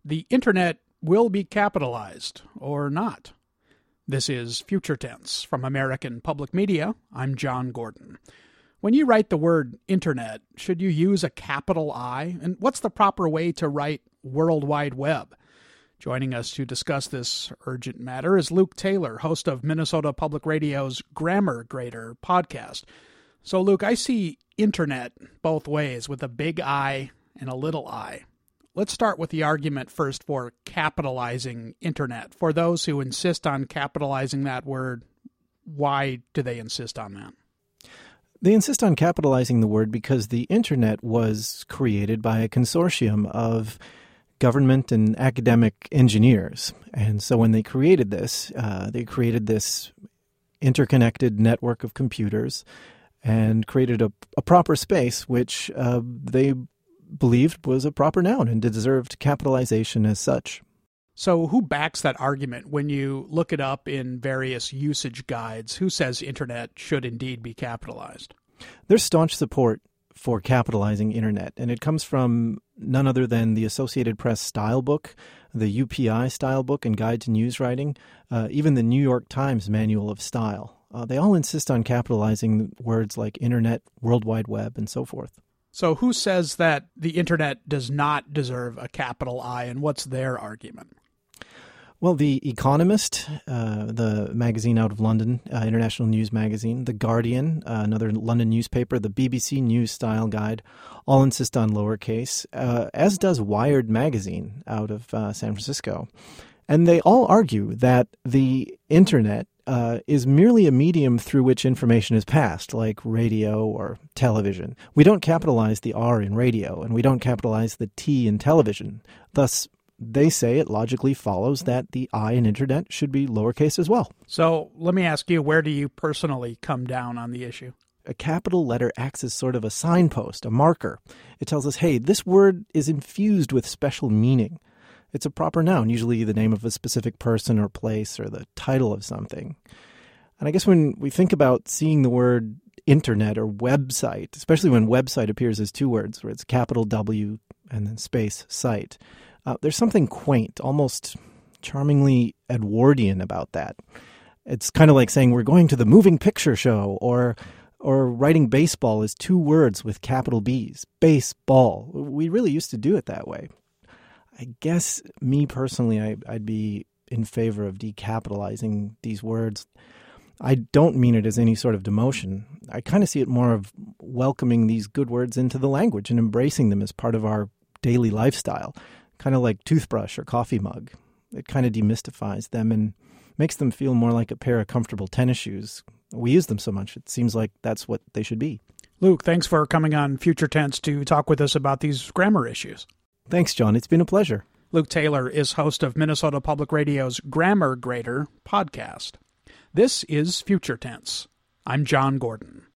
The internet will be capitalized, or not. This is Future Tense from American Public Media. I'm John Gordon. When you write the word internet, should you use a capital I? And what's the proper way to write World Wide Web? Joining us to discuss this urgent matter is Luke Taylor, host of Minnesota Public Radio's Grammar Grader podcast. So, Luke, I see internet both ways, with a big I and a little I. Let's start with the argument first for capitalizing internet. For those who insist on capitalizing that word, why do they insist on that? They insist on capitalizing the word because the internet was created by a consortium of government and academic engineers. And so when they created this interconnected network of computers and created a proper space, which they believed was a proper noun and deserved capitalization as such. So who backs that argument when you look it up in various usage guides? Who says internet should indeed be capitalized? There's staunch support for capitalizing internet, and it comes from none other than the Associated Press style book, the UPI style book and guide to news writing, even the New York Times manual of style. They all insist on capitalizing words like internet, World Wide Web, and so forth. So who says that the internet does not deserve a capital I, and what's their argument? Well, The Economist, the magazine out of London, international news magazine, The Guardian, another London newspaper, the BBC News Style Guide, all insist on lowercase, as does Wired magazine out of San Francisco. And they all argue that the internet is merely a medium through which information is passed, like radio or television. We don't capitalize the R in radio, and we don't capitalize the T in television. Thus, they say it logically follows that the I in internet should be lowercase as well. So let me ask you, where do you personally come down on the issue? A capital letter acts as sort of a signpost, a marker. It tells us, hey, this word is infused with special meaning. It's a proper noun, usually the name of a specific person or place or the title of something. And I guess when we think about seeing the word internet or website, especially when website appears as two words, where it's capital W and then space site, there's something quaint, almost charmingly Edwardian about that. It's kind of like saying we're going to the moving picture show, or writing baseball as two words with capital B's, baseball. We really used to do it that way. I guess me personally, I'd be in favor of decapitalizing these words. I don't mean it as any sort of demotion. I kind of see it more of welcoming these good words into the language and embracing them as part of our daily lifestyle, kind of like toothbrush or coffee mug. It kind of demystifies them and makes them feel more like a pair of comfortable tennis shoes. We use them so much, it seems like that's what they should be. Luke, thanks for coming on Future Tense to talk with us about these grammar issues. Thanks, John. It's been a pleasure. Luke Taylor is host of Minnesota Public Radio's Grammar Grader podcast. This is Future Tense. I'm John Gordon.